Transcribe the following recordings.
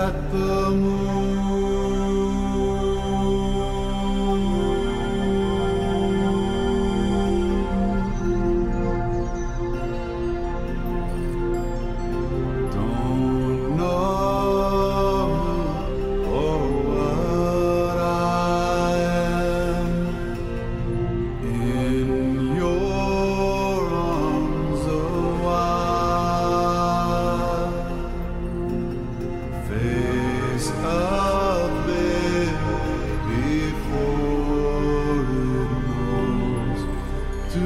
at the moon. Don't know or what I am in your arms a while. Face up before it knows to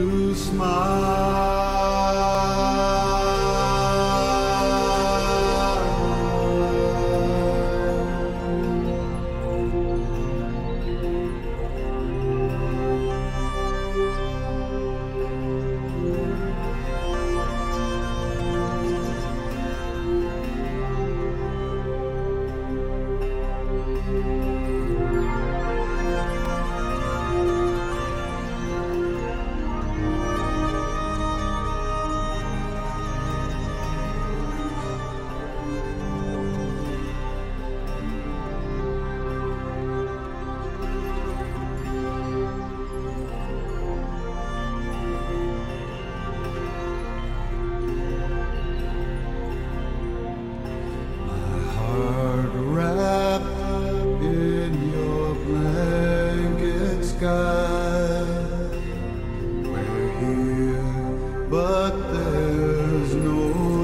but there's no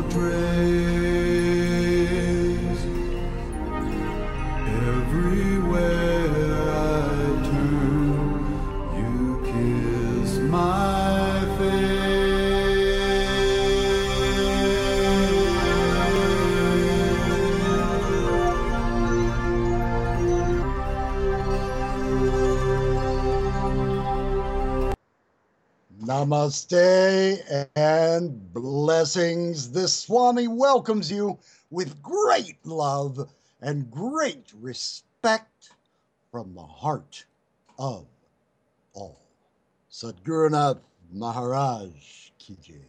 trace. Everywhere I turn, you kiss my Namaste and blessings. This Swami welcomes you with great love and great respect from the heart of all. Sadgurunath Maharaj Ki Jai.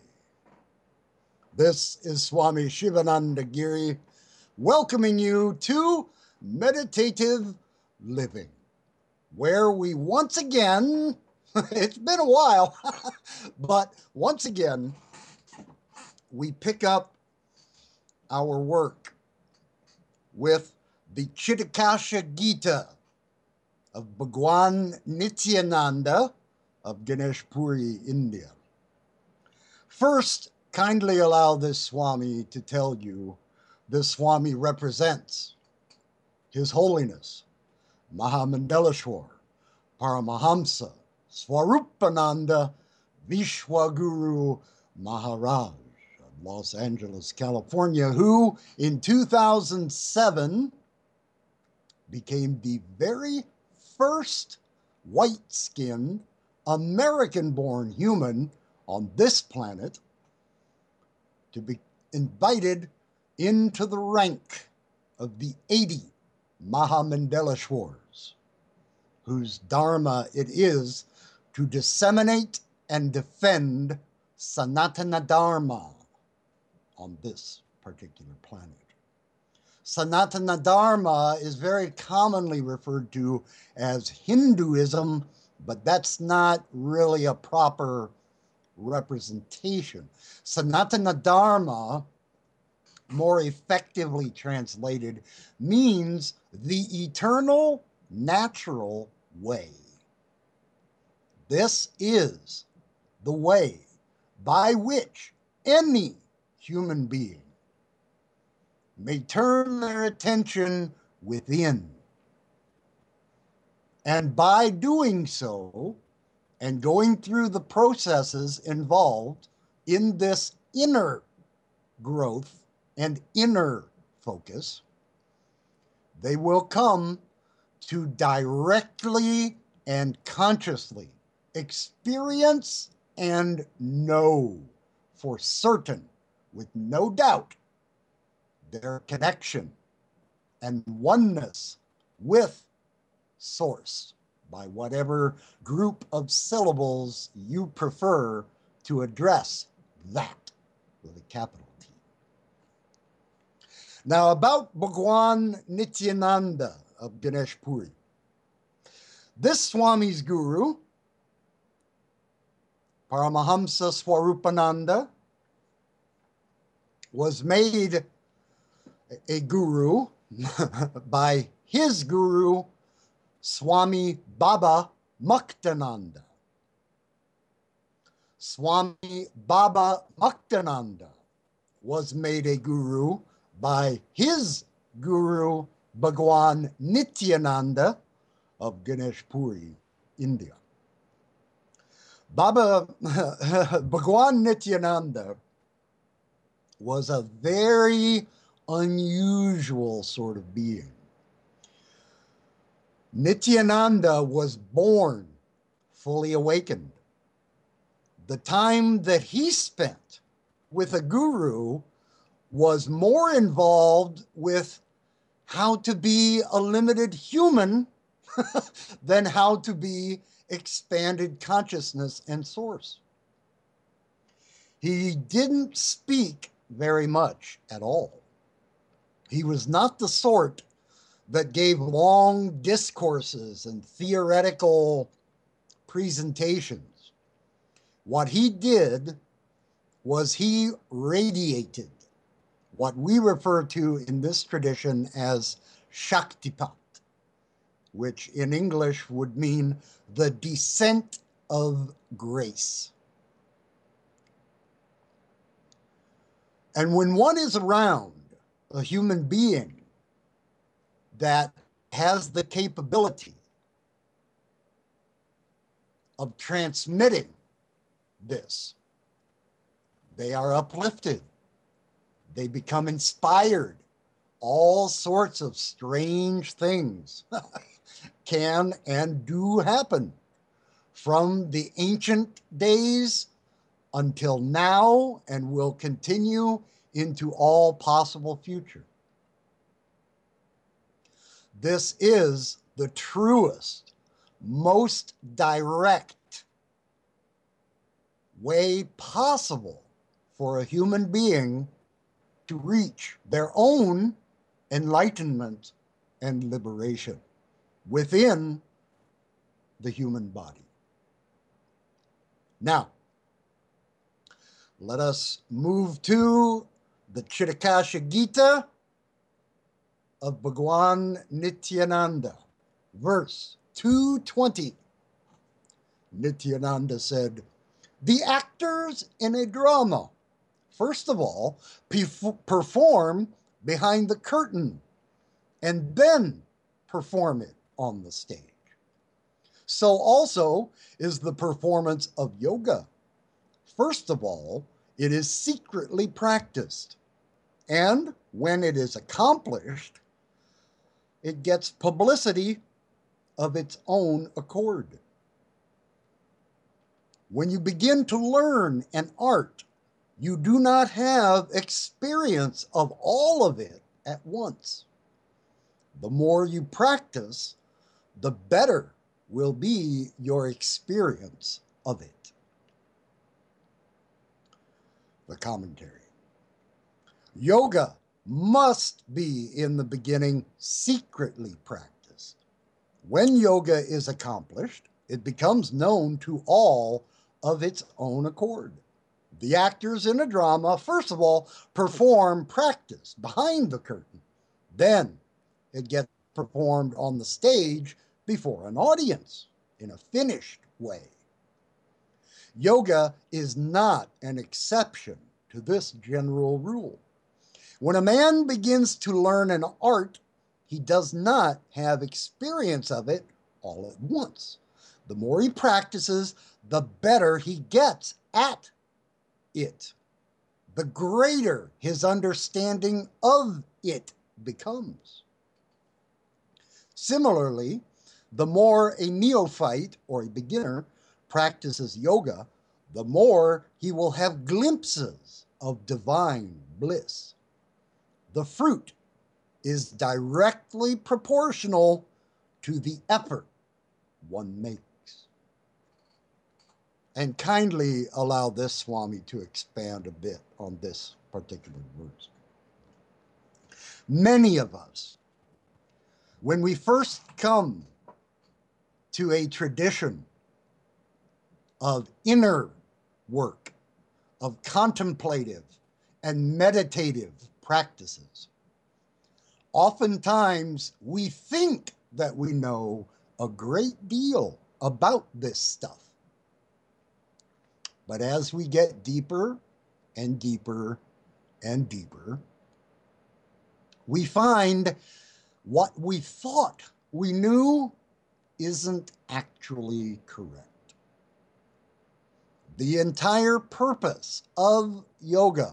This is Swami Shivananda Giri welcoming you to Meditative Living, where we once again, it's been a while, but once again, we pick up our work with the Chitakasha Gita of Bhagwan Nityananda of Ganeshpuri, India. First, kindly allow this Swami to tell you this Swami represents His Holiness Mahamandeleshwar Paramahamsa Swarupananda Vishwaguru Maharaj of Los Angeles, California, who in 2007 became the very first white-skinned American-born human on this planet to be invited into the rank of the 80 Mahamandeleshwars, whose dharma it is to disseminate and defend Sanatana Dharma on this particular planet. Sanatana Dharma is very commonly referred to as Hinduism, but that's not really a proper representation. Sanatana Dharma, more effectively translated, means the eternal natural way. This is the way by which any human being may turn their attention within. And by doing so, and going through the processes involved in this inner growth and inner focus, they will come to directly and consciously experience and know for certain, with no doubt, their connection and oneness with Source, by whatever group of syllables you prefer to address that with a capital T. Now, about Bhagwan Nityananda of Ganesh Puri. This Swami's guru, Paramahamsa Swarupananda, was made a guru by his guru, Swami Baba Muktananda. Swami Baba Muktananda was made a guru by his guru, Bhagwan Nityananda of Ganesh Puri, India. Bhagwan Nityananda was a very unusual sort of being. Nityananda was born fully awakened. The time that he spent with a guru was more involved with how to be a limited human than how to be expanded consciousness and source. He didn't speak very much at all. He was not the sort that gave long discourses and theoretical presentations. What he did was he radiated what we refer to in this tradition as Shaktipat, which in English would mean the descent of grace. And when one is around a human being that has the capability of transmitting this, they are uplifted. They become inspired. All sorts of strange things can and do happen from the ancient days until now and will continue into all possible future. This is the truest, most direct way possible for a human being to reach their own enlightenment and liberation within the human body. Now, let us move to the Chitakasha Gita of Bhagwan Nityananda, verse 220. Nityananda said, "The actors in a drama, first of all, perform behind the curtain and then perform it on the stage. So also is the performance of yoga. First of all, it is secretly practiced, and when it is accomplished, it gets publicity of its own accord. When you begin to learn an art, you do not have experience of all of it at once. The more you practice, the better will be your experience of it." The commentary. Yoga must be in the beginning secretly practiced. When yoga is accomplished, it becomes known to all of its own accord. The actors in a drama, first of all, perform practice behind the curtain. Then it gets performed on the stage before an audience in a finished way. Yoga is not an exception to this general rule. When a man begins to learn an art, he does not have experience of it all at once. The more he practices, the better he gets at it. The greater his understanding of it becomes. Similarly, the more a neophyte or a beginner practices yoga, the more he will have glimpses of divine bliss. The fruit is directly proportional to the effort one makes. And kindly allow this Swami to expand a bit on this particular verse. Many of us, when we first come to a tradition of inner work, of contemplative and meditative practices, oftentimes we think that we know a great deal about this stuff. But as we get deeper and deeper and deeper, we find what we thought we knew isn't actually correct. The entire purpose of yoga.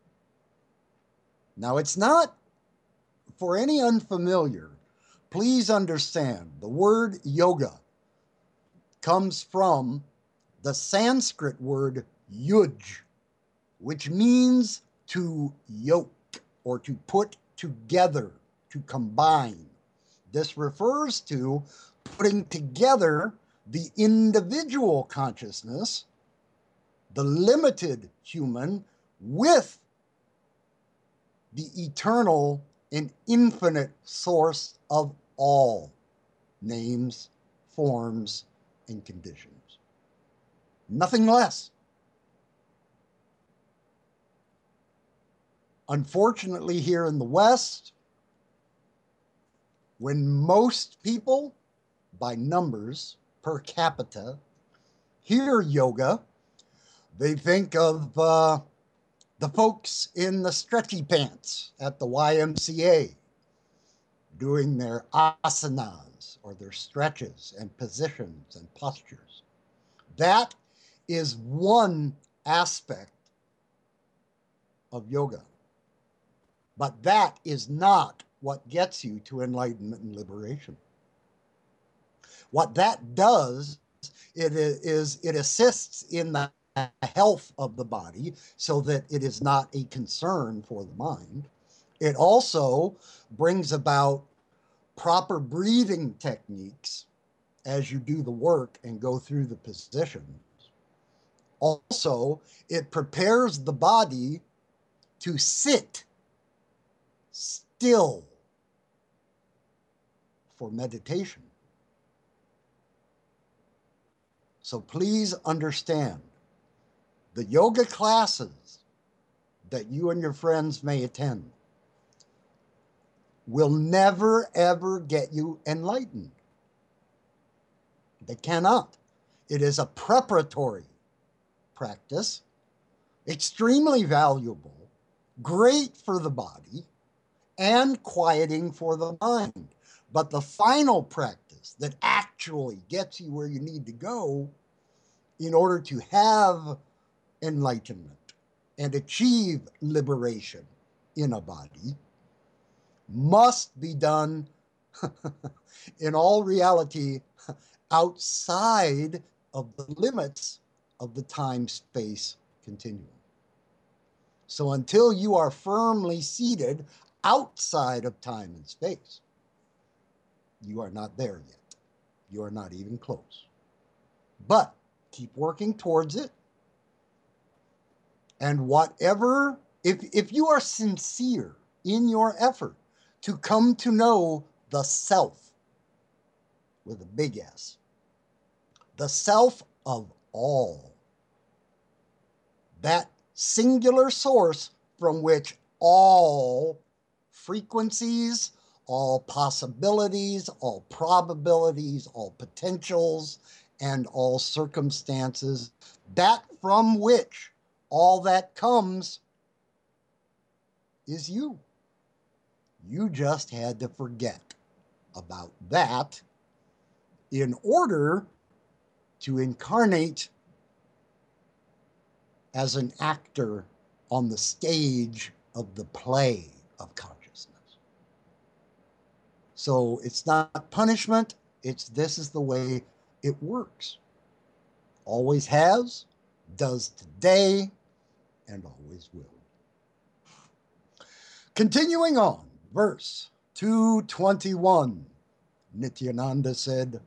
Now, it's not for any unfamiliar. Please understand the word yoga comes from the Sanskrit word yuj, which means to yoke or to put together, to combine. This refers to putting together the individual consciousness, the limited human, with the eternal and infinite source of all names, forms, and conditions. Nothing less. Unfortunately, here in the West, when most people, by numbers per capita, hear yoga, they think of the folks in the stretchy pants at the YMCA doing their asanas or their stretches and positions and postures. That is one aspect of yoga. But that is not what gets you to enlightenment and liberation. What that does, it assists in the health of the body so that it is not a concern for the mind. It also brings about proper breathing techniques as you do the work and go through the positions. Also, it prepares the body to sit still for meditation. So please understand, the yoga classes that you and your friends may attend will never, ever get you enlightened. They cannot. It is a preparatory practice, extremely valuable, great for the body, and quieting for the mind. But the final practice that actually gets you where you need to go in order to have enlightenment and achieve liberation in a body must be done in all reality outside of the limits of the time-space continuum. So until you are firmly seated outside of time and space, you are not there yet. You are not even close. But keep working towards it. And whatever, if you are sincere in your effort to come to know the self, with a big S, the self of all, that singular source from which all frequencies, all possibilities, all probabilities, all potentials, and all circumstances, that from which all that comes is you. You just had to forget about that in order to incarnate as an actor on the stage of the play of consciousness. So it's not punishment, this is the way it works. Always has, does today, and always will. Continuing on, verse 221, Nityananda said,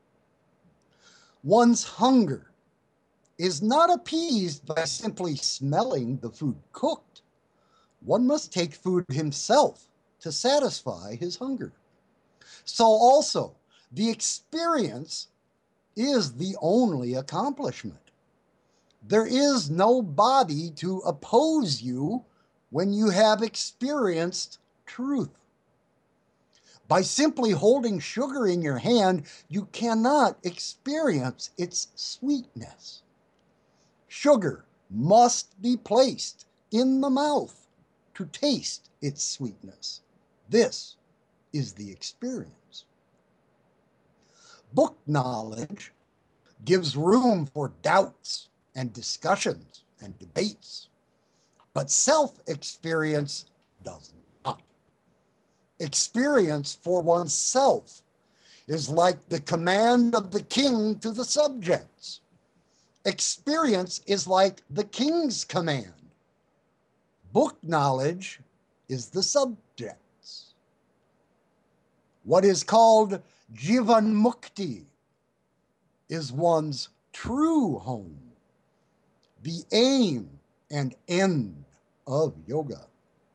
"One's hunger is not appeased by simply smelling the food cooked. One must take food himself to satisfy his hunger. So also, the experience is the only accomplishment. There is no body to oppose you when you have experienced truth. By simply holding sugar in your hand, you cannot experience its sweetness. Sugar must be placed in the mouth to taste its sweetness. This is the experience. Book knowledge gives room for doubts and discussions and debates, but self-experience does not. Experience for oneself is like the command of the king to the subjects. Experience is like the king's command. Book knowledge is the subjects. What is called Jivan Mukti is one's true home, the aim and end of yoga.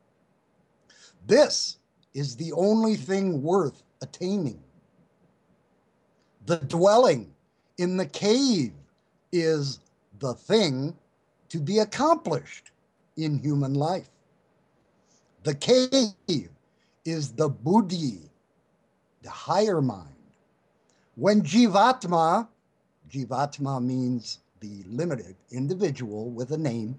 This is the only thing worth attaining. The dwelling in the cave is the thing to be accomplished in human life. The cave is the buddhi, the higher mind. When Jivatma means the limited individual with a name,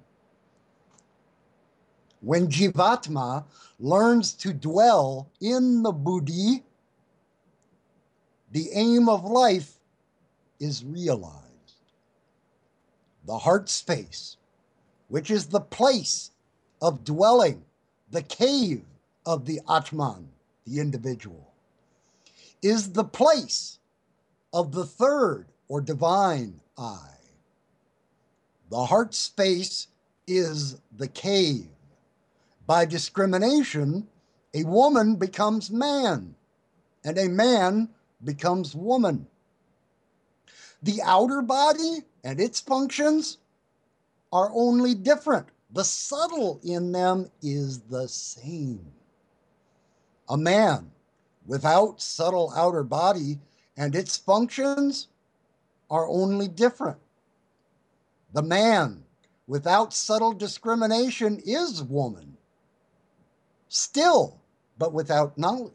when Jivatma learns to dwell in the buddhi, the aim of life is realized. The heart space, which is the place of dwelling, the cave of the Atman, the individual, is the place of the third or divine I. The heart space is the cave. By discrimination, a woman becomes man, and a man becomes woman. The outer body and its functions are only different. The subtle in them is the same. A man without subtle outer body and its functions are only different. The man without subtle discrimination is woman, still, but without knowledge.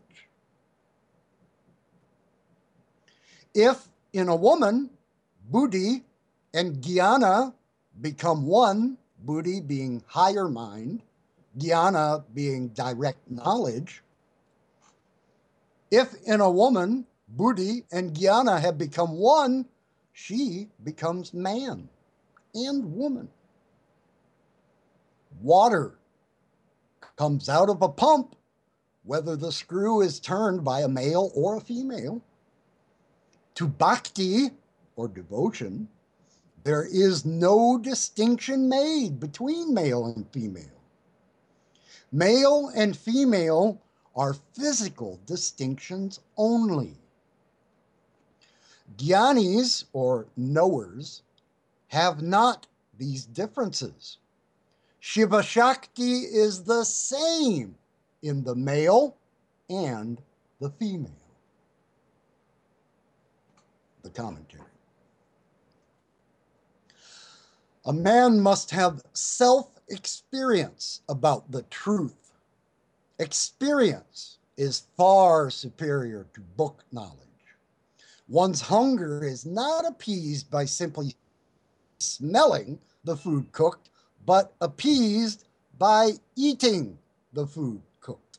If in a woman, buddhi and jnana become one, buddhi being higher mind, jnana being direct knowledge, if in a woman, buddhi and jnana have become one, she becomes man and woman. Water comes out of a pump, whether the screw is turned by a male or a female. To bhakti, or devotion, there is no distinction made between male and female. Male and female are physical distinctions only. Jnanis, or knowers, have not these differences. Shiva Shakti is the same in the male and the female. The commentary. A man must have self-experience about the truth. Experience is far superior to book knowledge. One's hunger is not appeased by simply smelling the food cooked, but appeased by eating the food cooked.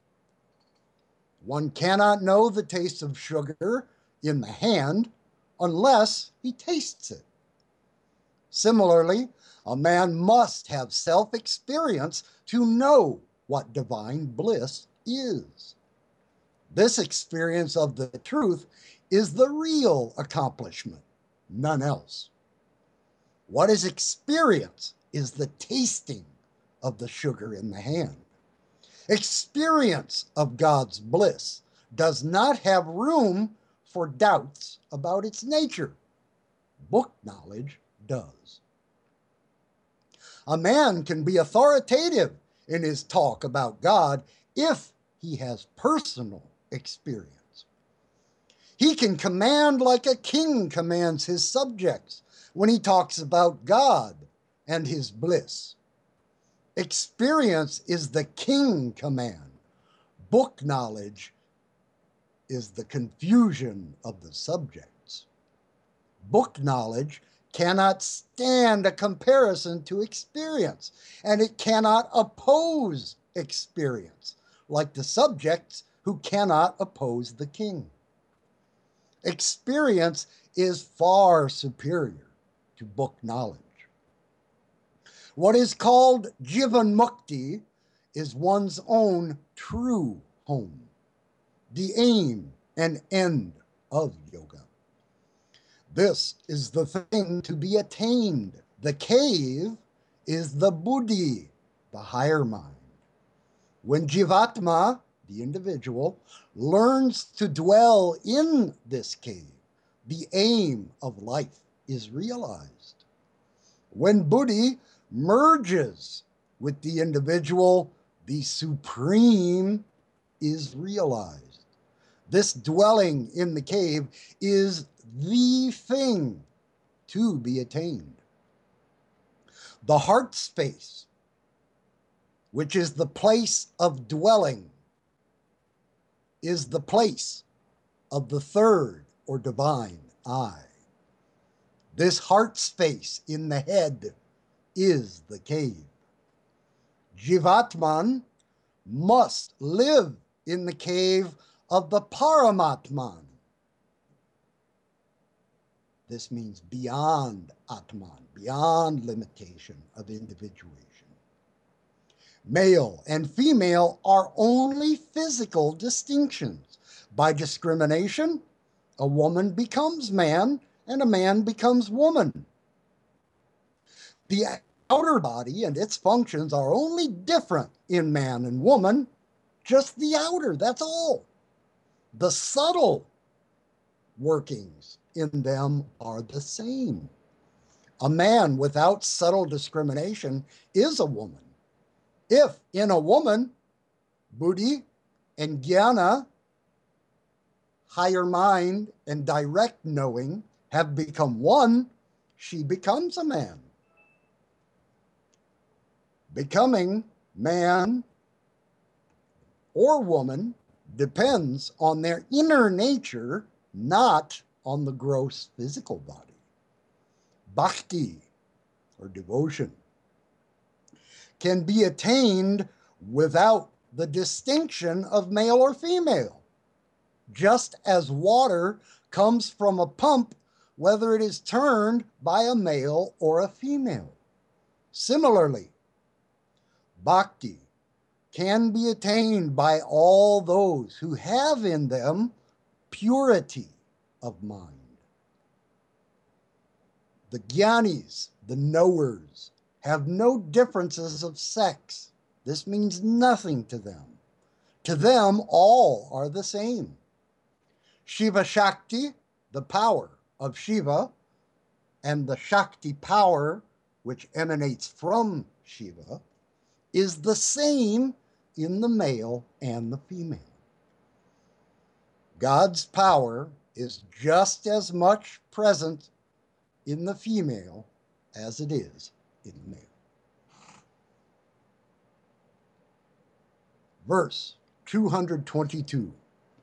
One cannot know the taste of sugar in the hand unless he tastes it. Similarly, a man must have self-experience to know what divine bliss is. This experience of the truth is the real accomplishment, none else. What is experience is the tasting of the sugar in the hand. Experience of God's bliss does not have room for doubts about its nature. Book knowledge does. A man can be authoritative in his talk about God if he has personal experience. He can command like a king commands his subjects when he talks about God and his bliss. Experience is the king command. Book knowledge is the confusion of the subjects. Book knowledge cannot stand a comparison to experience, and it cannot oppose experience, like the subjects who cannot oppose the king. Experience is far superior to book knowledge. What is called Jivan Mukti is one's own true home, the aim and end of yoga. This is the thing to be attained. The cave is the buddhi, the higher mind. When Jivatma, the individual, learns to dwell in this cave, the aim of life is realized. When buddhi merges with the individual, the supreme is realized. This dwelling in the cave is the thing to be attained. The heart space, which is the place of dwelling, is the place of the third or divine eye. This heart space in the head is the cave. Jivatman must live in the cave of the Paramatman. This means beyond Atman, beyond limitation of individuation. Male and female are only physical distinctions. By discrimination, a woman becomes man and a man becomes woman. The outer body and its functions are only different in man and woman, just the outer, that's all. The subtle workings in them are the same. A man without subtle discrimination is a woman. If in a woman, buddhi and jnana, higher mind and direct knowing, have become one, she becomes a man. Becoming man or woman depends on their inner nature, not on the gross physical body. Bhakti, or devotion, can be attained without the distinction of male or female, just as water comes from a pump, whether it is turned by a male or a female. Similarly, bhakti can be attained by all those who have in them purity of mind. The jnanis, the knowers, have no differences of sex. This means nothing to them. To them, all are the same. Shiva Shakti, the power of Shiva, and the Shakti power, which emanates from Shiva, is the same in the male and the female. God's power is just as much present in the female as it is in the male. Verse 222.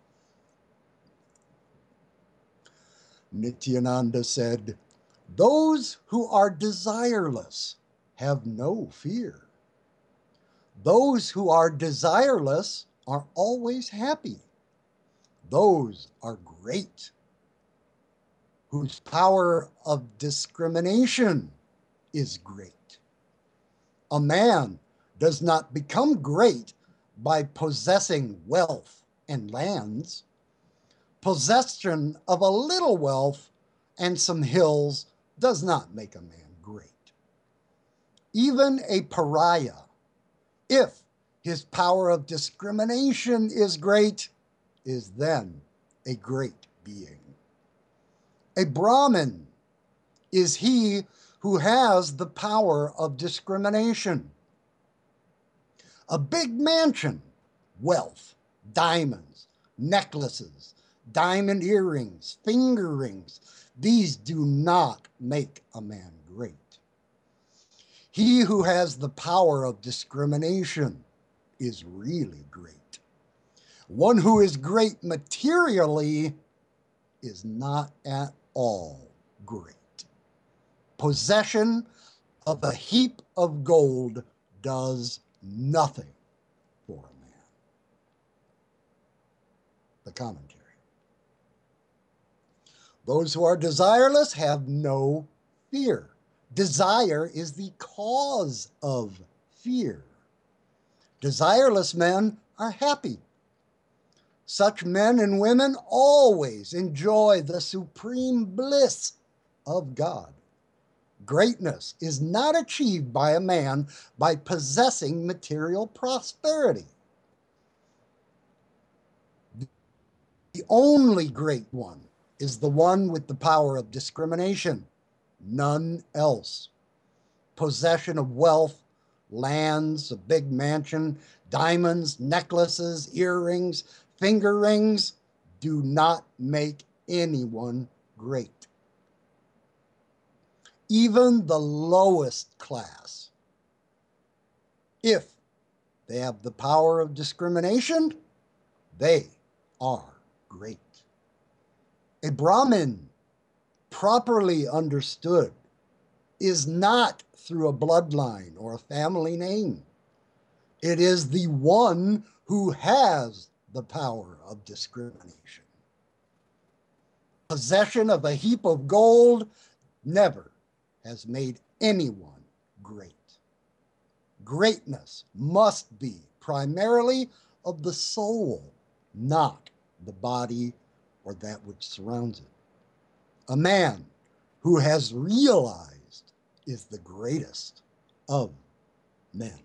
Nityananda said, "Those who are desireless have no fear. Those who are desireless are always happy. Those are great, whose power of discrimination is great. A man does not become great by possessing wealth and lands. Possession of a little wealth and some hills does not make a man great. Even a pariah, if his power of discrimination is great, is then a great being. A Brahmin is he who has the power of discrimination. A big mansion, wealth, diamonds, necklaces, diamond earrings, finger rings. These do not make a man great. He who has the power of discrimination is really great. One who is great materially is not at all great. Possession of a heap of gold does nothing for a man. The commentary. Those who are desireless have no fear. Desire is the cause of fear. Desireless men are happy. Such men and women always enjoy the supreme bliss of God. Greatness is not achieved by a man by possessing material prosperity. The only great one is the one with the power of discrimination, none else. Possession of wealth, lands, a big mansion, diamonds, necklaces, earrings, finger rings do not make anyone great. Even the lowest class, if they have the power of discrimination, they are great. A Brahmin, properly understood, is not through a bloodline or a family name. It is the one who has the power of discrimination. Possession of a heap of gold never has made anyone great. Greatness must be primarily of the soul, not the body or that which surrounds it. A man who has realized is the greatest of men.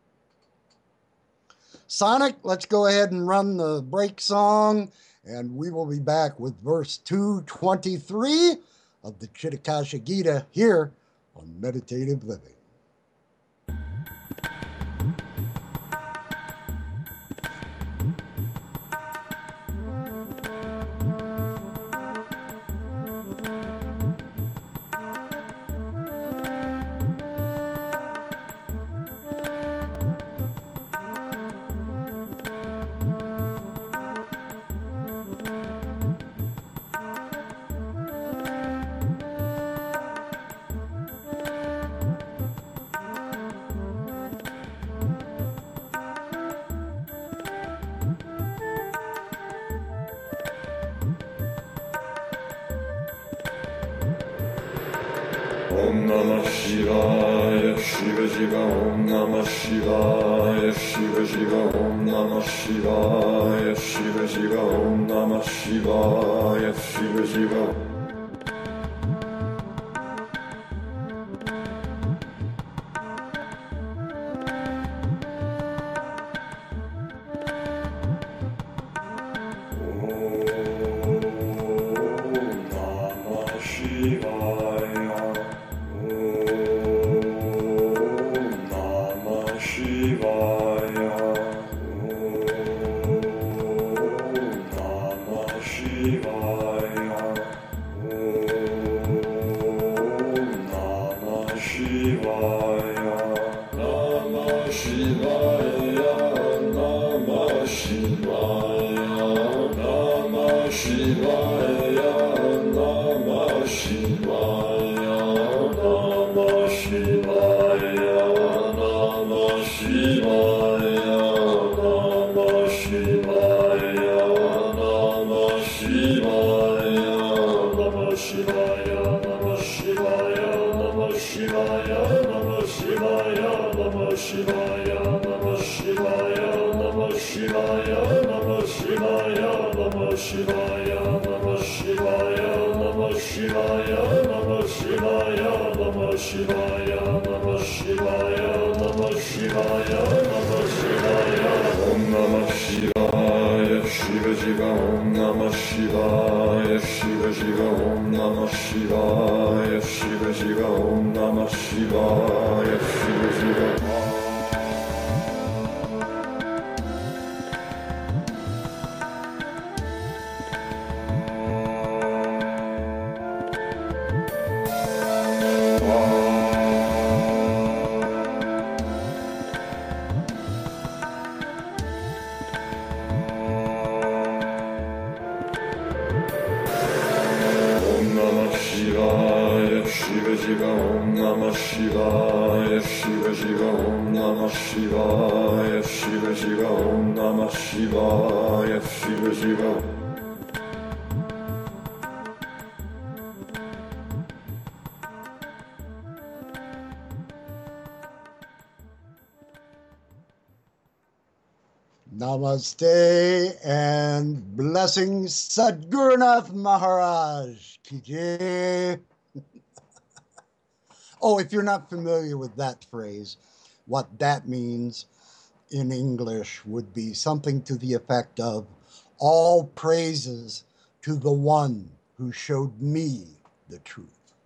Sonic, let's go ahead and run the break song, and we will be back with verse 223 of the Chitakasha Gita here on Meditative Living. Om Namah Shivaya, Shiva Shiva, Om Namah Shivaya, Shiva Shiva, Om Namah Shivaya, Shiva Shiva, Om Namah Shivaya, Shiva Shiva. Shiva Om Namah Shivaya Shiva Shiva Om Namah Shivaya Shiva Shiva Om Namah Shivaya Shiva Shiva. Namaste and blessings, Sadgurunath Maharaj. Ki jai. Oh, if you're not familiar with that phrase, what that means in English would be something to the effect of, all praises to the one who showed me the truth.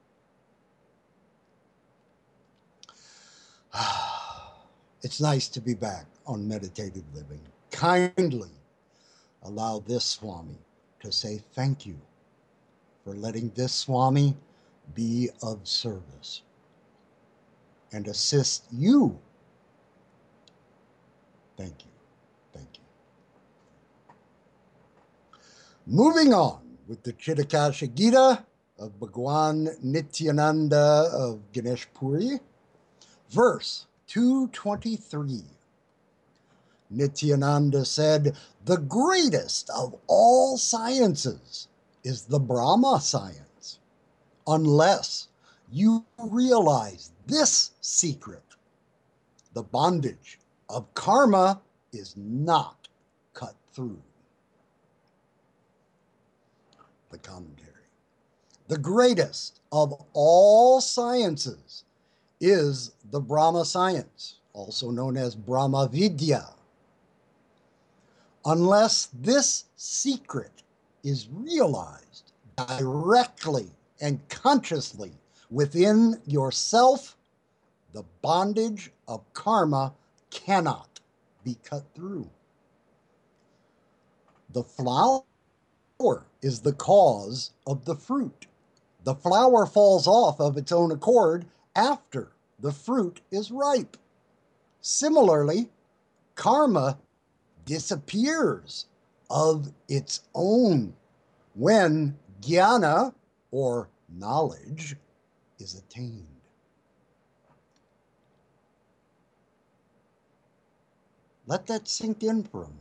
It's nice to be back on Meditative Living. Kindly allow this Swami to say thank you for letting this Swami be of service and assist you. Thank you. Thank you. Moving on with the Chitakasha Gita of Bhagwan Nityananda of Ganesh Puri, verse 223. Nityananda said, the greatest of all sciences is the Brahma science. Unless you realize this secret, the bondage of karma is not cut through. The commentary. The greatest of all sciences is the Brahma science, also known as Brahma Vidya. Unless this secret is realized directly and consciously within yourself, the bondage of karma cannot be cut through. The flower is the cause of the fruit. The flower falls off of its own accord after the fruit is ripe. Similarly, karma disappears of its own when jnana, or knowledge, is attained. Let that sink in for a moment.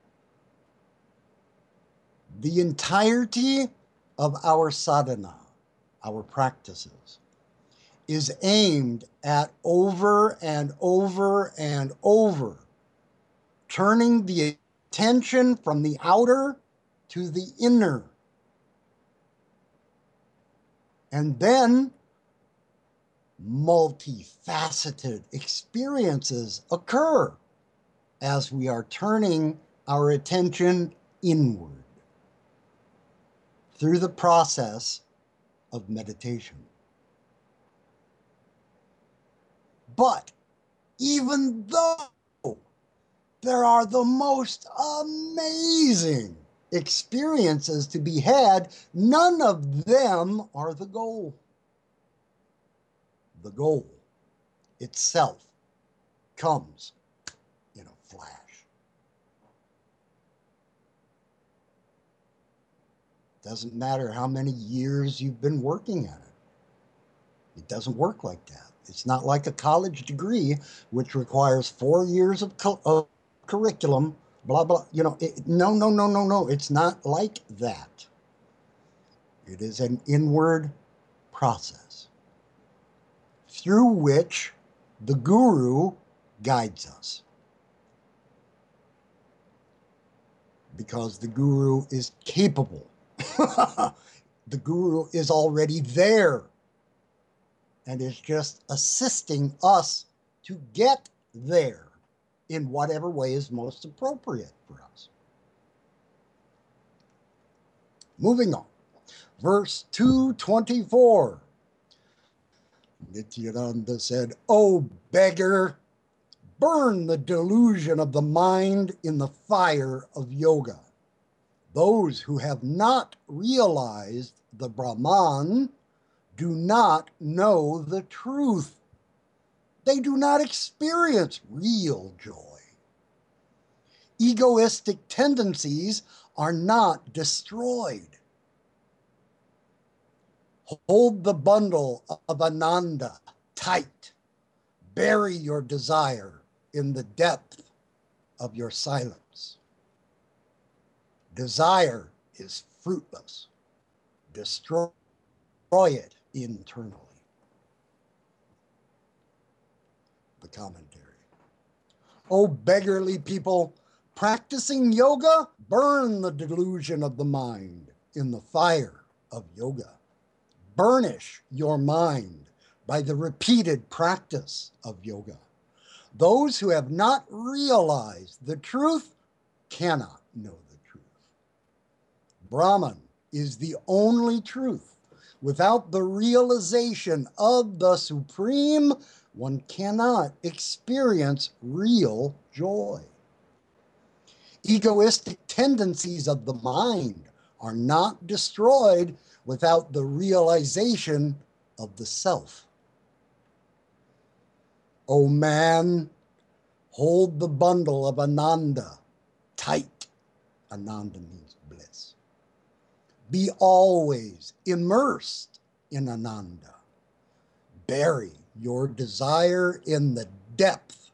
The entirety of our sadhana, our practices, is aimed at over and over and over turning the attention from the outer to the inner. And then multifaceted experiences occur as we are turning our attention inward through the process of meditation. But even though there are the most amazing experiences to be had, none of them are the goal. The goal itself comes in a flash. Doesn't matter how many years you've been working at it. It doesn't work like that. It's not like a college degree, which requires 4 years of curriculum, blah, blah. No. It's not like that. It is an inward process through which the guru guides us. Because the guru is capable. The guru is already there and is just assisting us to get there in whatever way is most appropriate for us. Moving on. Verse 224. Nityananda said, "O beggar, burn the delusion of the mind in the fire of yoga. Those who have not realized the Brahman do not know the truth. They do not experience real joy. Egoistic tendencies are not destroyed. Hold the bundle of Ananda tight. Bury your desire in the depth of your silence. Desire is fruitless. Destroy it internally. The commentary. O beggarly people, practicing yoga, burn the delusion of the mind in the fire of yoga. Burnish your mind by the repeated practice of yoga. Those who have not realized the truth cannot know the truth. Brahman is the only truth. Without the realization of the Supreme, one cannot experience real joy. Egoistic tendencies of the mind are not destroyed without the realization of the self. O man, hold the bundle of Ananda tight. Ananda means bliss. Be always immersed in Ananda. Bury your desire in the depth.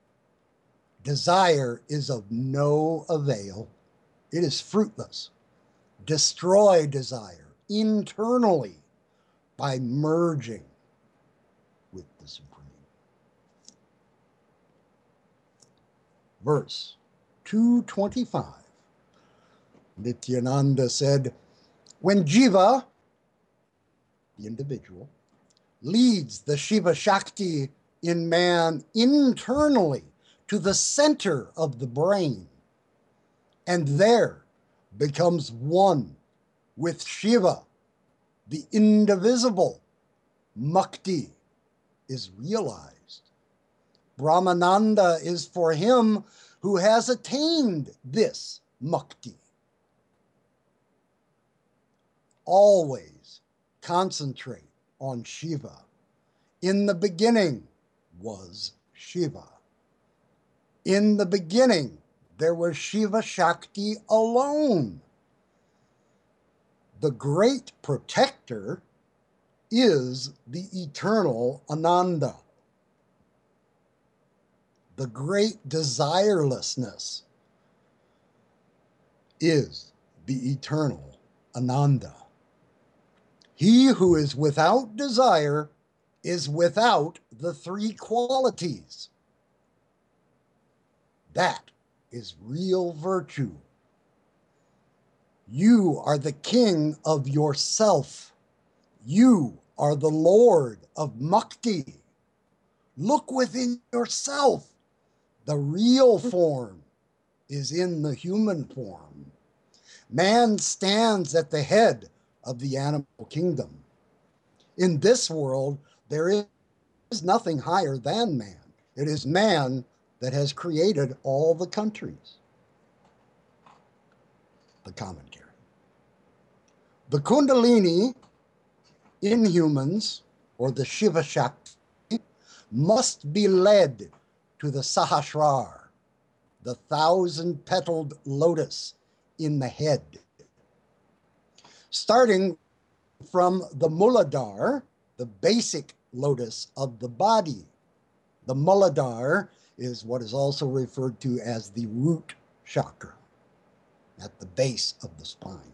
Desire is of no avail. It is fruitless. Destroy desire internally by merging with the Supreme. Verse 225. Nityananda said, when Jiva, the individual, leads the Shiva Shakti in man internally to the center of the brain, and there becomes one with Shiva, the indivisible, Mukti is realized. Brahmananda is for him who has attained this Mukti. Always concentrate on Shiva. In the beginning was Shiva. In the beginning, there was Shiva Shakti alone. The great protector is the eternal Ananda. The great desirelessness is the eternal Ananda. He who is without desire is without the three qualities. That is real virtue. You are the king of yourself. You are the Lord of Mukti. Look within yourself. The real form is in the human form. Man stands at the head of the animal kingdom. In this world, there is nothing higher than man. It is man that has created all the countries. The commentary. The Kundalini in humans, or the Shiva Shakti, must be led to the Sahasrar, the 1,000-petaled lotus in the head. Starting from the Muladhara, the basic lotus of the body. The Muladhara is what is also referred to as the root chakra, at the base of the spine.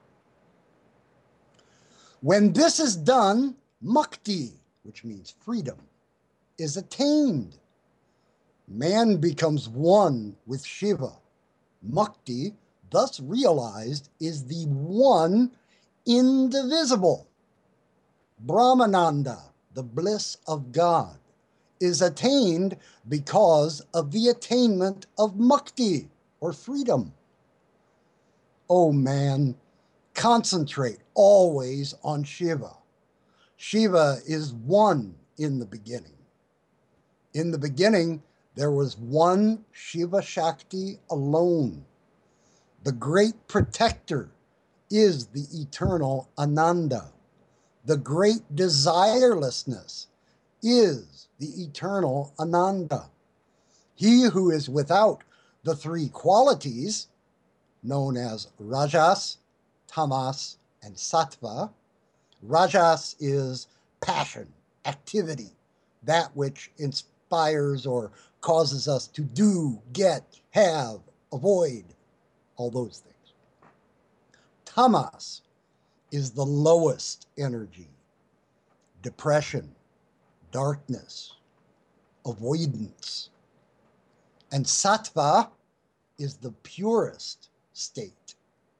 When this is done, Mukti, which means freedom, is attained. Man becomes one with Shiva. Mukti, thus realized, is the one indivisible. Brahmananda, the bliss of God, is attained because of the attainment of Mukti, or freedom. O man, concentrate always on Shiva. Shiva is one in the beginning. In the beginning, there was one Shiva Shakti alone. The great protector is the eternal Ananda. The great desirelessness is the eternal Ananda. He who is without the three qualities, known as Rajas, Tamas, and Sattva, Rajas is passion, activity, that which inspires or causes us to do, get, have, avoid, all those things. Tamas is the lowest energy, depression, darkness, avoidance. And sattva is the purest state,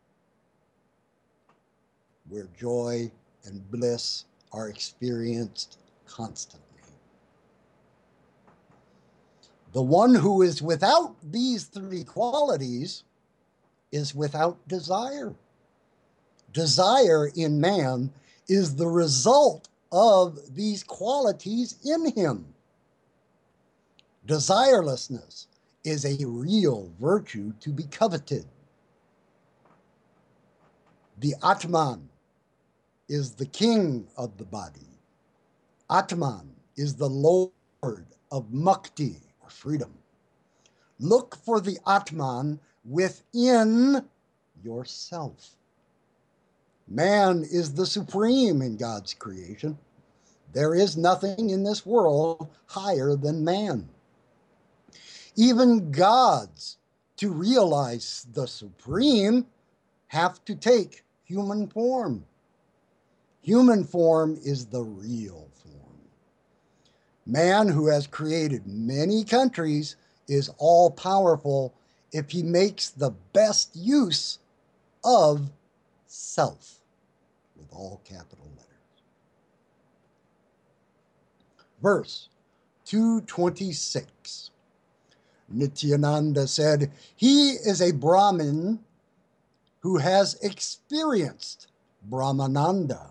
where joy and bliss are experienced constantly. The one who is without these three qualities is without desire. Desire in man is the result of these qualities in him. Desirelessness is a real virtue to be coveted. The Atman is the king of the body. Atman is the Lord of mukti, or freedom. Look for the Atman within yourself. Man is the supreme in God's creation. There is nothing in this world higher than man. Even gods, to realize the supreme, have to take human form. Human form is the real form. Man, who has created many countries, is all-powerful if he makes the best use of self, with all capital letters. Verse 226. Nityananda said, he is a Brahmin who has experienced Brahmananda.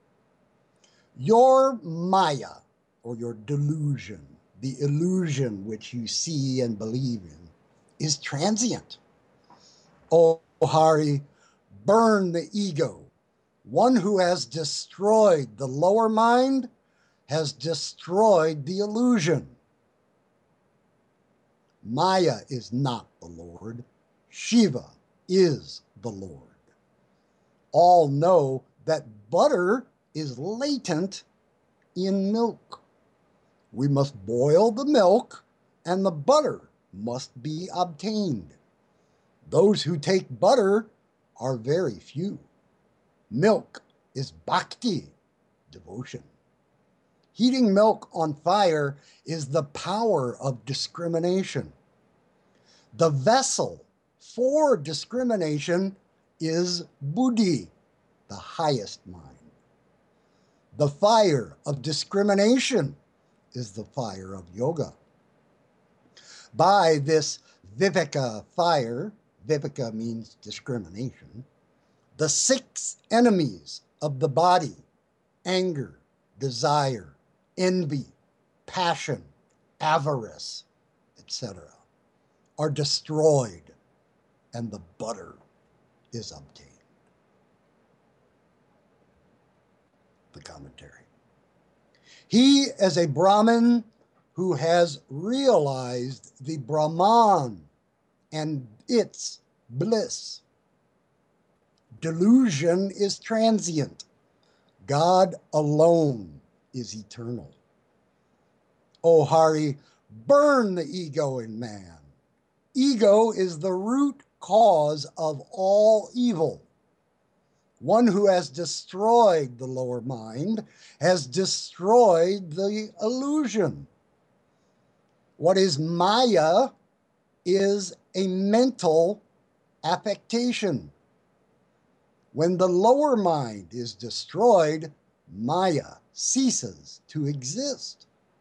Your Maya, or your delusion, the illusion which you see and believe in, is transient. O Hari, burn the ego. One who has destroyed the lower mind has destroyed the illusion. Maya is not the Lord. Shiva is the Lord. All know that butter is latent in milk. We must boil the milk, and the butter must be obtained. Those who take butter are very few. Milk is bhakti, devotion. Heating milk on fire is the power of discrimination. The vessel for discrimination is buddhi, the highest mind. The fire of discrimination is the fire of yoga. By this viveka fire, viveka means discrimination, the 6 enemies of the body, anger, desire, envy, passion, avarice, etc., are destroyed, and the butter is obtained. The commentary. He is a Brahmin who has realized the Brahman and its bliss. Delusion is transient. God alone is eternal. O Hari, burn the ego in man. Ego is the root cause of all evil. One who has destroyed the lower mind has destroyed the illusion. What is Maya is a mental affectation. When the lower mind is destroyed, Maya ceases to exist.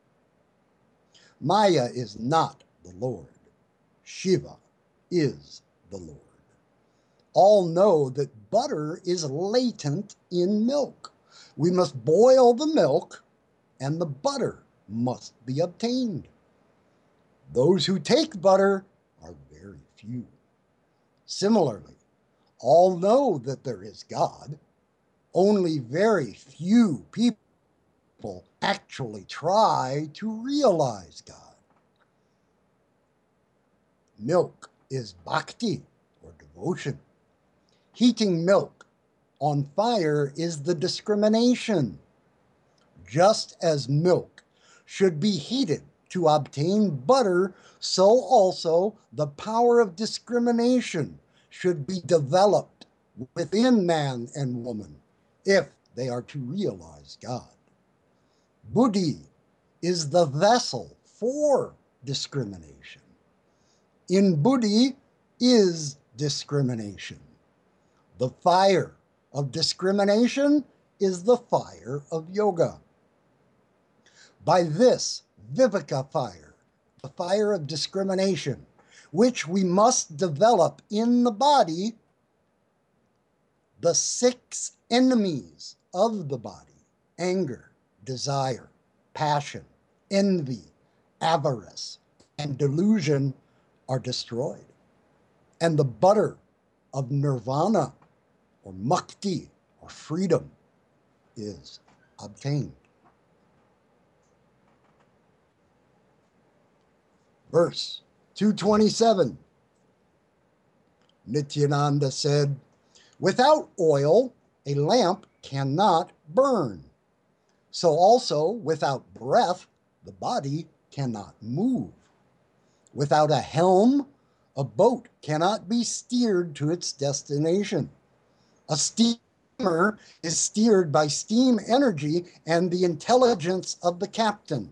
Maya is not the Lord. Shiva is the Lord. All know that butter is latent in milk. We must boil the milk, and the butter must be obtained. Those who take butter are very few. Similarly, all know that there is God. Only very few people actually try to realize God. Milk is bhakti, or devotion. Heating milk on fire is the discrimination. Just as milk should be heated to obtain butter, so also the power of discrimination should be developed within man and woman if they are to realize God. Buddhi is the vessel for discrimination. In Buddhi is discrimination. The fire of discrimination is the fire of yoga. By this viveka fire, the fire of discrimination, which we must develop in the body, the 6 enemies of the body, anger, desire, passion, envy, avarice, and delusion, are destroyed. And the butter of nirvana, or mukti, or freedom, is obtained. Verse 227, Nityananda said, "Without oil, a lamp cannot burn. So also, without breath, the body cannot move. Without a helm, a boat cannot be steered to its destination. A steamer is steered by steam energy and the intelligence of the captain.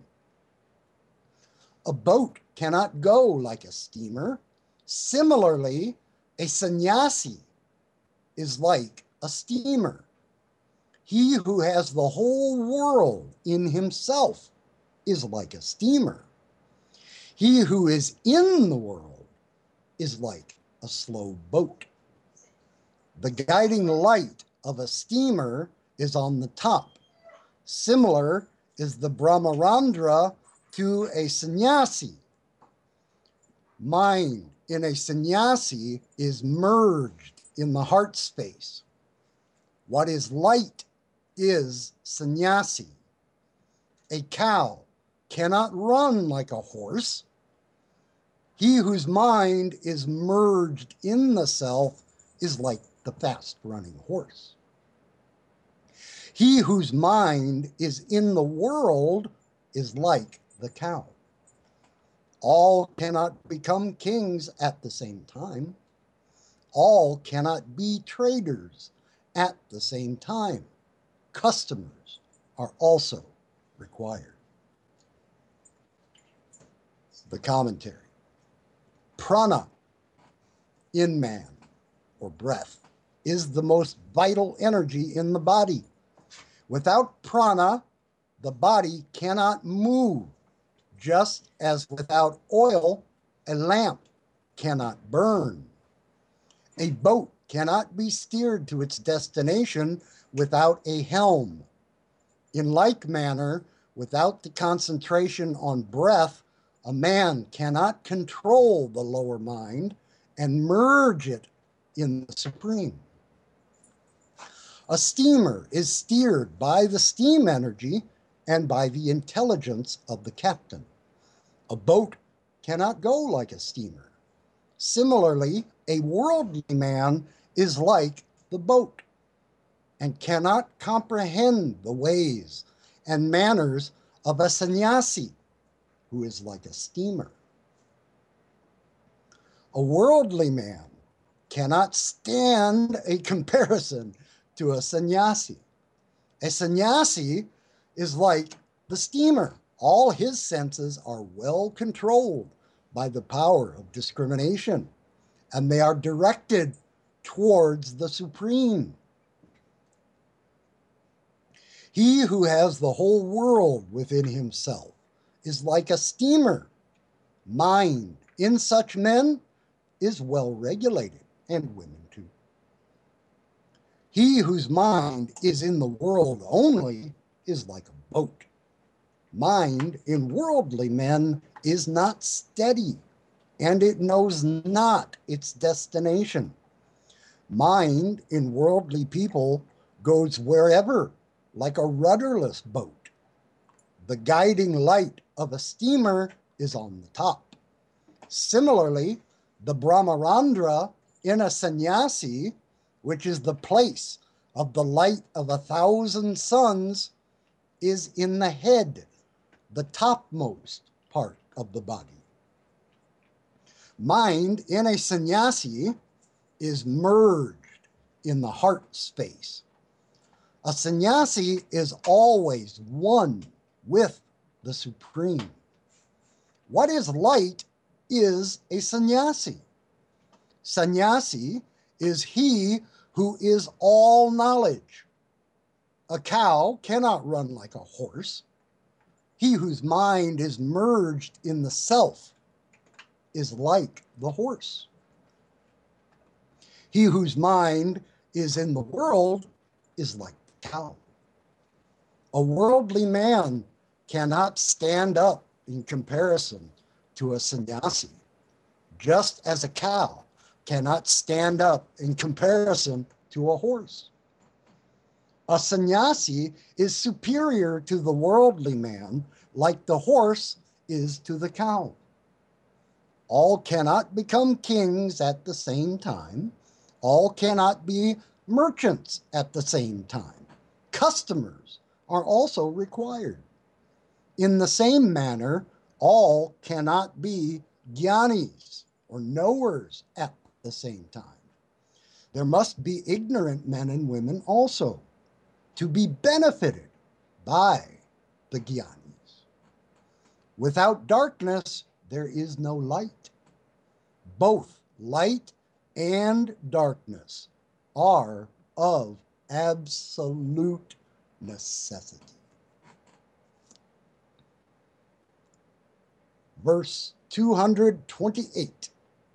A boat cannot go like a steamer. Similarly, a sannyasi is like a steamer. He who has the whole world in himself is like a steamer. He who is in the world is like a slow boat. The guiding light of a steamer is on the top. Similar is the Brahmarandra to a sannyasi. Mind in a sannyasi is merged in the heart space. What is light is sannyasi. A cow cannot run like a horse. He whose mind is merged in the self is like the fast-running horse. He whose mind is in the world is like the cow. All cannot become kings at the same time. All cannot be traders at the same time. Customers are also required." The commentary. Prana in man, or breath, is the most vital energy in the body. Without prana, the body cannot move, just as without oil, a lamp cannot burn. A boat cannot be steered to its destination without a helm. In like manner, without the concentration on breath, a man cannot control the lower mind and merge it in the supreme. A steamer is steered by the steam energy and by the intelligence of the captain. A boat cannot go like a steamer. Similarly, a worldly man is like the boat and cannot comprehend the ways and manners of a sannyasi, who is like a steamer. A worldly man cannot stand a comparison to a sannyasi. A sannyasi is like the steamer. All his senses are well controlled by the power of discrimination, and they are directed towards the supreme. He who has the whole world within himself is like a steamer. Mind in such men is well regulated, and women too. He whose mind is in the world only is like a boat. Mind in worldly men is not steady, and it knows not its destination. Mind in worldly people goes wherever, like a rudderless boat. The guiding light of a steamer is on the top. Similarly, the Brahmarandra in a sannyasi, which is the place of the light of 1,000 suns is in the head, the topmost part of the body. Mind in a sannyasi is merged in the heart space. A sannyasi is always one with the Supreme. What is light is a sannyasi. Sannyasi is he who is all knowledge. A cow cannot run like a horse. He whose mind is merged in the self is like the horse. He whose mind is in the world is like the cow. A worldly man cannot stand up in comparison to a sannyasi, just as a cow cannot stand up in comparison to a horse. A sannyasi is superior to the worldly man, like the horse is to the cow. All cannot become kings at the same time. All cannot be merchants at the same time. Customers are also required. In the same manner, all cannot be jnanis or knowers at the same time. There must be ignorant men and women also to be benefited by the jnanis. Without darkness, there is no light. Both light and darkness are of absolute necessity. Verse 228.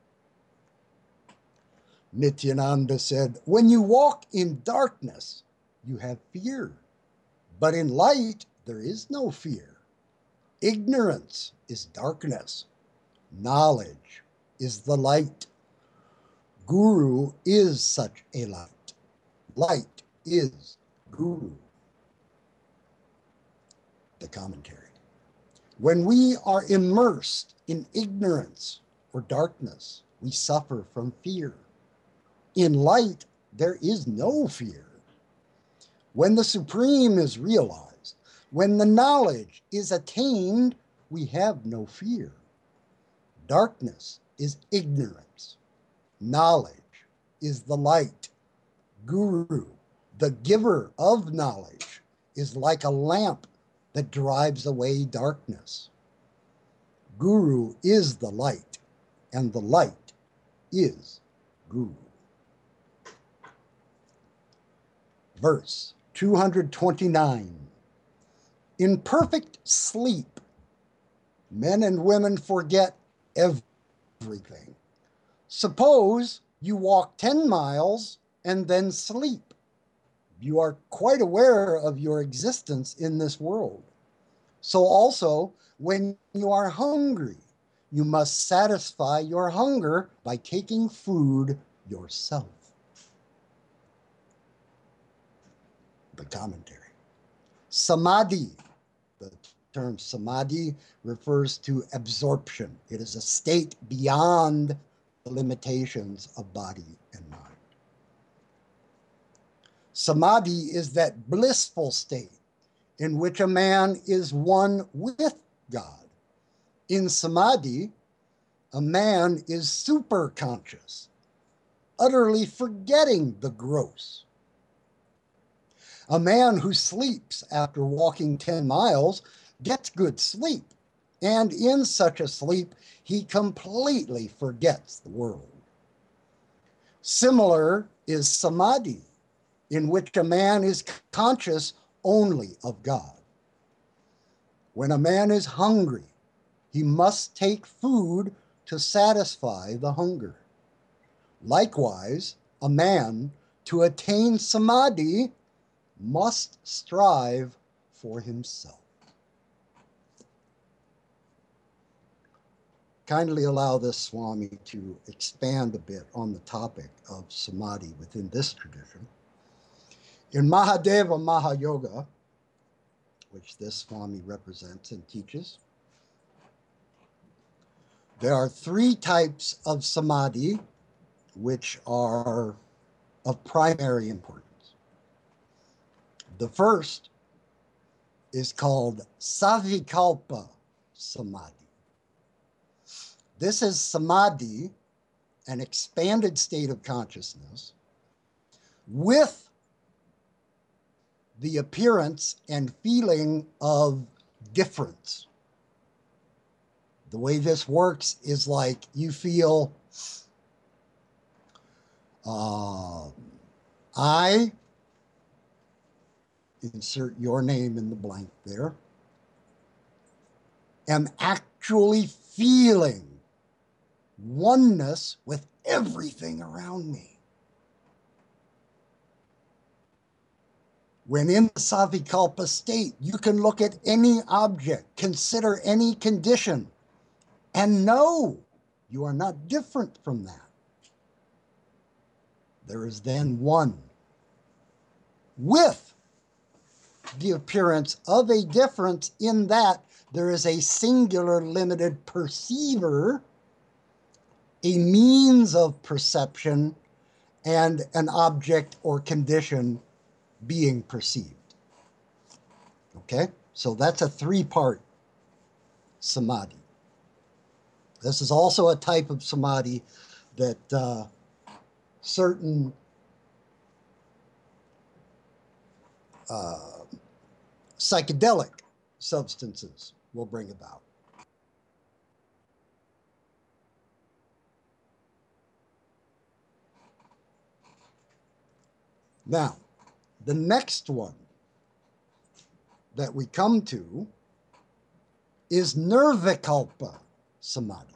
Nityananda said, when you walk in darkness, you have fear, but in light, there is no fear. Ignorance is darkness. Knowledge is the light. Guru is such a light. Light is Guru. The commentary. When we are immersed in ignorance or darkness, we suffer from fear. In light, there is no fear. When the Supreme is realized, when the knowledge is attained, we have no fear. Darkness is ignorance. Knowledge is the light. Guru, the giver of knowledge, is like a lamp that drives away darkness. Guru is the light, and the light is Guru. Verse 229. In perfect sleep, men and women forget everything. Suppose you walk 10 miles and then sleep. You are quite aware of your existence in this world. So also, when you are hungry, you must satisfy your hunger by taking food yourself. The commentary. Samadhi. The term samadhi refers to absorption. It is a state beyond the limitations of body and mind. Samadhi is that blissful state in which a man is one with God. In samadhi, a man is super conscious, utterly forgetting the gross. A man who sleeps after walking 10 miles gets good sleep, and in such a sleep, he completely forgets the world. Similar is samadhi, in which a man is conscious only of God. When a man is hungry, he must take food to satisfy the hunger. Likewise, a man, to attain samadhi, must strive for himself. Kindly allow this Swami to expand a bit on the topic of samadhi within this tradition. In Mahadeva Mahayoga, which this Swami represents and teaches, there are 3 types of samadhi which are of primary importance. The first is called Savikalpa Samadhi. This is samadhi, an expanded state of consciousness, with the appearance and feeling of difference. The way this works is like you feel, I insert your name in the blank there, am actually feeling oneness with everything around me. When in the Savikalpa state, you can look at any object, consider any condition, and know you are not different from that. There is then one, with the appearance of a difference in that there is a singular limited perceiver, a means of perception, and an object or condition being perceived. Okay, so that's a three-part samadhi. This is also a type of samadhi that certain psychedelic substances will bring about. Now, the next one that we come to is Nirvikalpa Samadhi,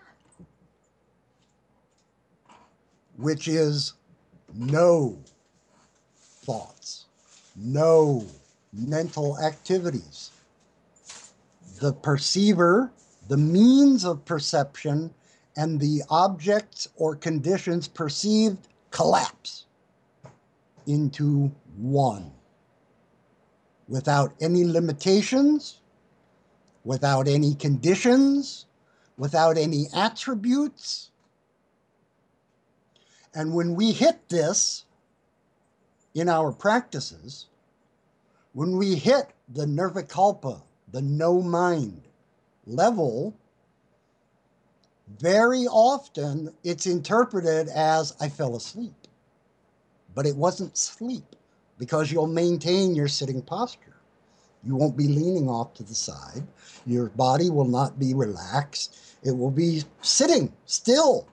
which is no thoughts, no mental activities. The perceiver, the means of perception, and the objects or conditions perceived collapse into one, without any limitations, without any conditions, without any attributes. And when we hit this in our practices, when we hit the Nirvikalpa, the no mind level, very often it's interpreted as I fell asleep. But it wasn't sleep, because you'll maintain your sitting posture. You won't be leaning off to the side. Your body will not be relaxed. It will be sitting still.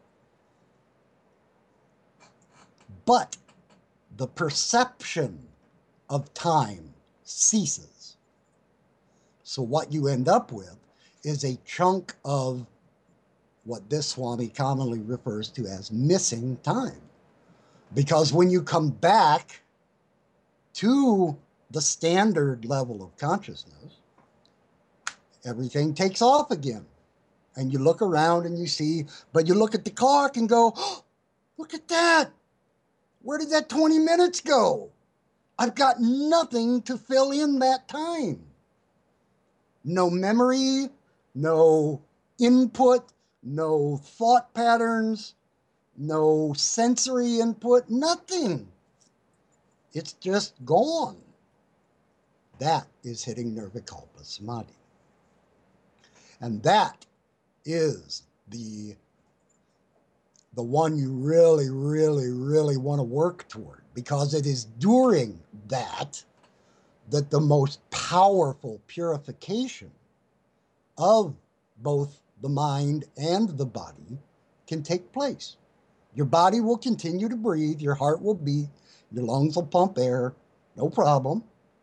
But the perception of time ceases. So what you end up with is a chunk of what this Swami commonly refers to as missing time. Because when you come back to the standard level of consciousness, everything takes off again. And you look around and you see, but you look at the clock and go, oh, look at that. Where did that 20 minutes go? I've got nothing to fill in that time. No memory, no input, no thought patterns, no sensory input, nothing. It's just gone. That is hitting Nirvikalpa Samadhi. And that is the one you really, really, really want to work toward, because it is during that the most powerful purification of both the mind and the body can take place. Your body will continue to breathe, your heart will beat, your lungs will pump air, no problem.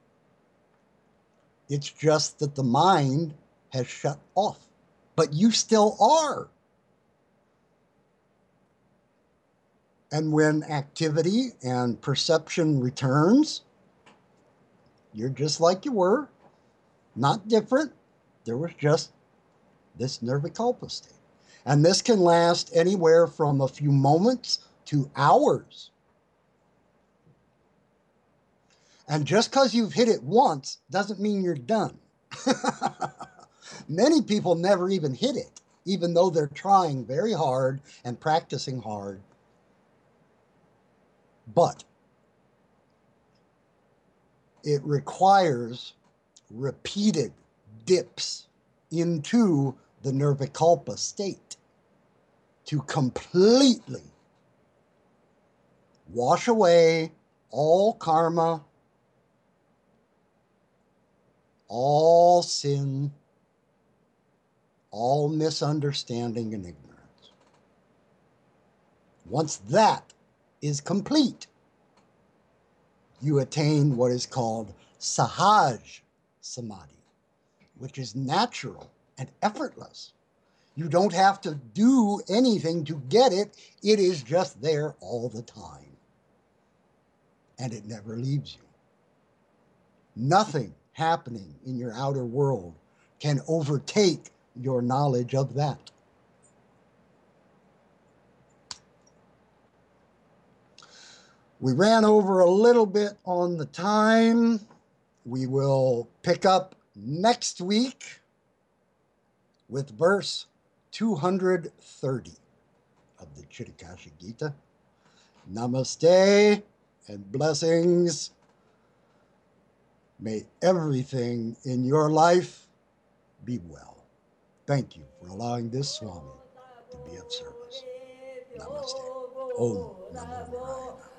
It's just that the mind has shut off, but you still are. And when activity and perception returns, you're just like you were, not different. There was just this Nirvikalpa state. And this can last anywhere from a few moments to hours. And just because you've hit it once doesn't mean you're done. Many people never even hit it, even though they're trying very hard and practicing hard. But It requires repeated dips into the nirvikalpa state to completely wash away all karma, all sin, all misunderstanding and ignorance. Once that is complete, you attain what is called Sahaj Samadhi, which is natural and effortless. You don't have to do anything to get it. It is just there all the time. And it never leaves you. Nothing happening in your outer world can overtake your knowledge of that. We ran over a little bit on the time. We will pick up next week with verse 230 of the Chittakash Gita. Namaste and blessings. May everything in your life be well. Thank you for allowing this Swami to be of service. Namaste. Om Namo Narayana.